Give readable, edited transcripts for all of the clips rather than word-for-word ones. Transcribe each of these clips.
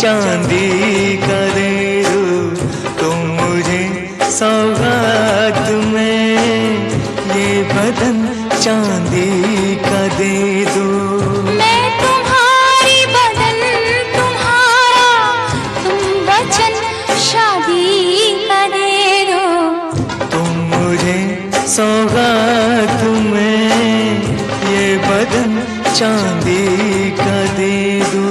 चांदी का दे दो, तुम मुझे सौगात में ये बदन चांदी का दे दो। मैं तुम्हारी बदन तुम्हारा, तुम वचन शादी का दे दो। तुम मुझे सौगात में ये बदन चांदी का दे दो।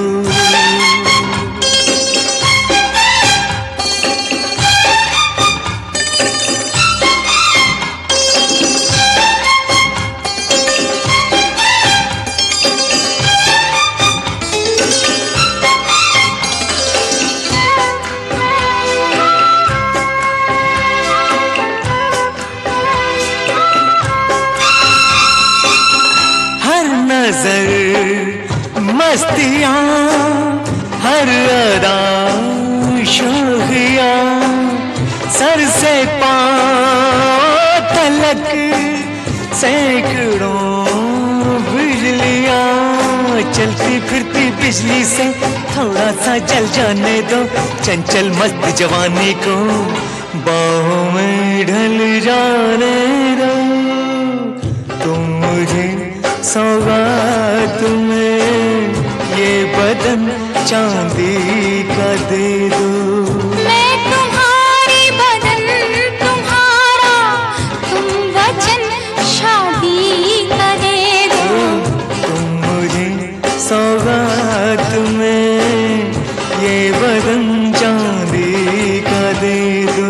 नजर मस्तियाँ, हर अदा शोखियाँ, सर से पाँव तलक सैकड़ों बिजलियाँ, चलती फिरती बिजली से थोड़ा सा जल जाने दो, चंचल मस्त जवानी को बाहों में ढल जाने दो। तुम मुझे सौगात में ये बदन चांदी का दे दो। मैं तुम्हारी बदन तुम्हारा, तुम वचन शादी का दे दो। तुम मुझे सौगात में ये बदन चांदी का दे दो।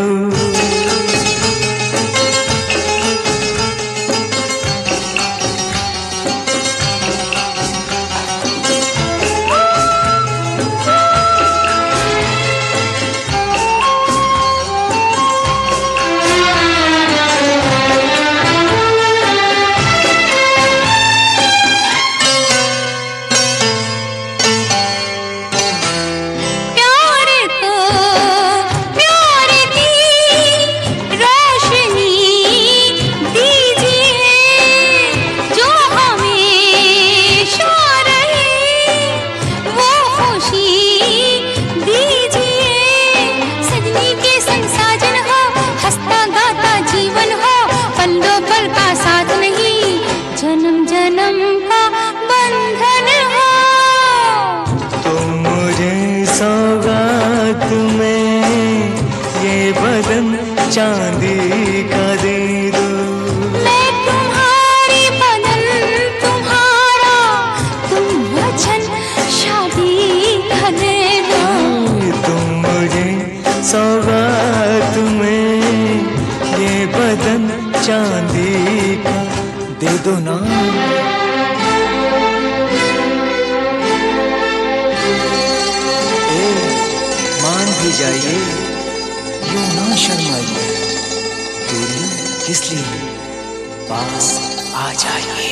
जन्म जन्म का बंधन हो। तुम मुझे सौगात में ये बदन चांदी का दे दो। मैं तुम्हारी बदन तुम्हारा, तुम वचन शादी का दे दो। तुम मुझे सौगात में ये बदन चांदी का दे दो ना। मान भी जाइए, यूं ना शर्माइए, दूरी किस लिए, पास आ जाइए।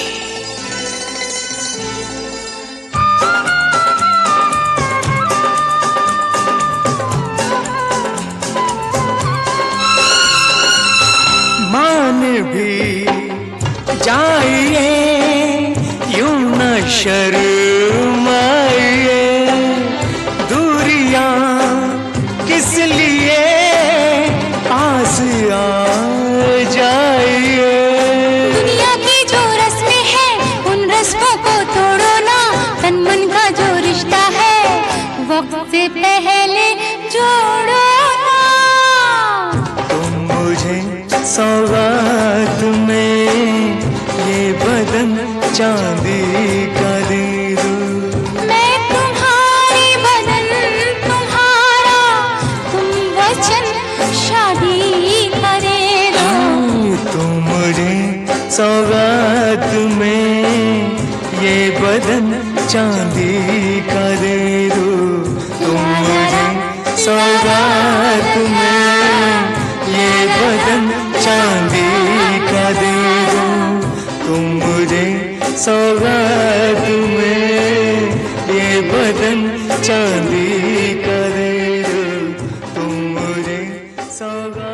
मान भी जाइए, यूं न शर्माइए, दूरियां किस लिए, पास आ जाइए। दुनिया की जो रस्में हैं उन रस्मों को तोड़ो ना, तन मन का जो रिश्ता है वक्त से पहले जोड़ो ना। तुम मुझे सौगात में ये बदन चांदी का दे दो। मैं तुम्हारी बदन तुम्हारा, तुम वचन शादी का दे दो। तुम मुझे सौगात में ये बदन चांदी का दे दो। तुम मुझे सौगात में ये बदन चांदी का दे दो। तुम मुझे सौगात में ये बदन चांदी का दे दो। तुम मुझे सौगात